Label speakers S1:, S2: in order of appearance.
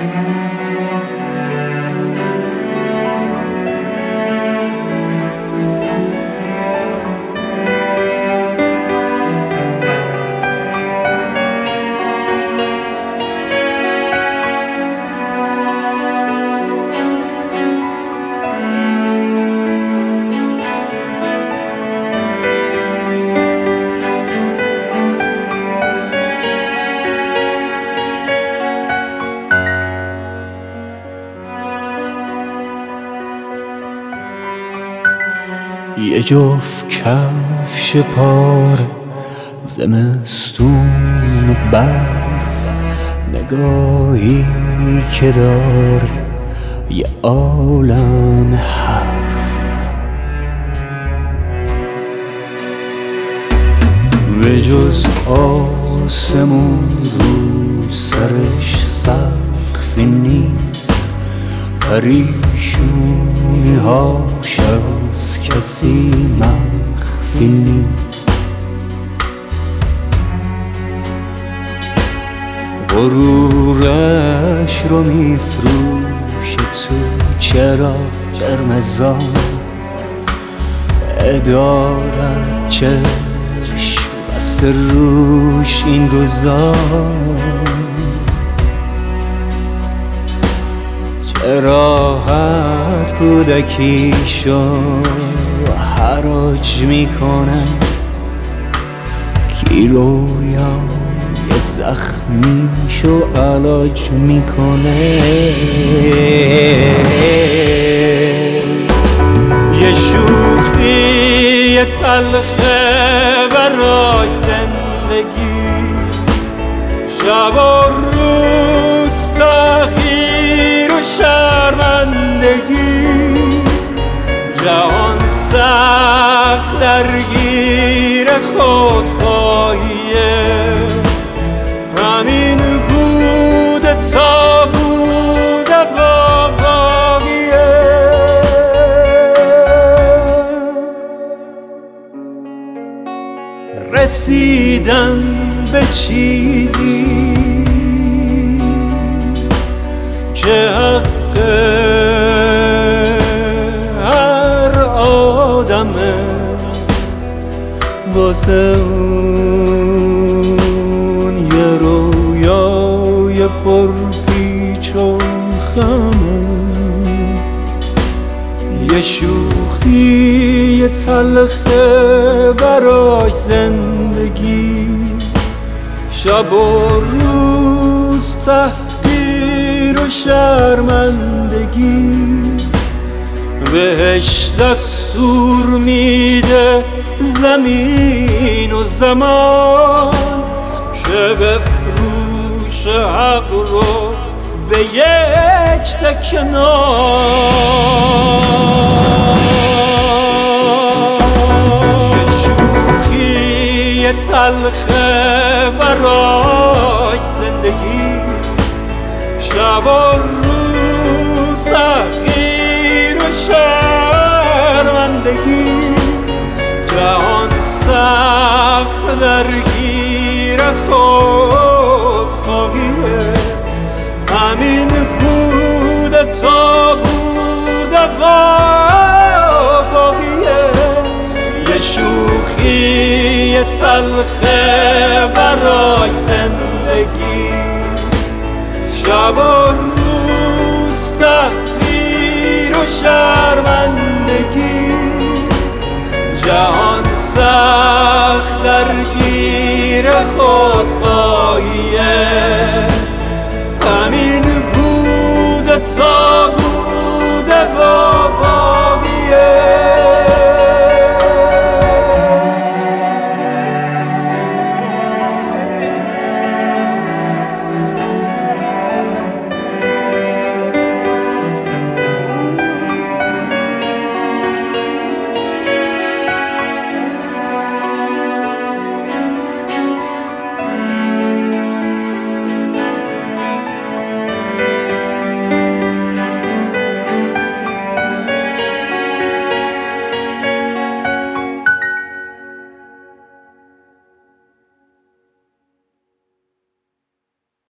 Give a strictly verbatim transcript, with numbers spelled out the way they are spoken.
S1: یه جفت کفش پاره زمستون و برف، نگاهی که داره یه عالم حرف. به جز آسمون رو سرش سقفی نیست، پریشونی هاش از کسی مخفی نیست. غرورش رو میفروشه تو چراغ قرمزان، ادارت چشم بسته روش این گذار. راحت کودکیشو حراج میکنه، کی رویا یه زخمیشو علاج میکنه. یه شوخی یه تلخه برای زندگی، شب و روز تغییر و شرمندگی. جهان سخت درگیر خودخواهیه، همین بوده تا بوده واقعیه. رسیدن به چیزی که حق هر آدمه، واسه اون یه رویای پرپیچ و خمه. یه شوخی یه تلخه براش زندگی، شب و روز تحقیر و شرمندگی. بهش دستور میده زمین و زمان، که بفروش حق رو به یک تکه نان. یه شوخی یه تلخه براش زندگی، شب و روز تغییر و شرمندگی. جهان سخت درگیر خودخواهیه، همین بوده تا بوده واقعیه. یه شوخی یه تلخه برای زندگی، شب و روز تحقیر و شرمندگی. جهان سخت درگیر خودخواهیه،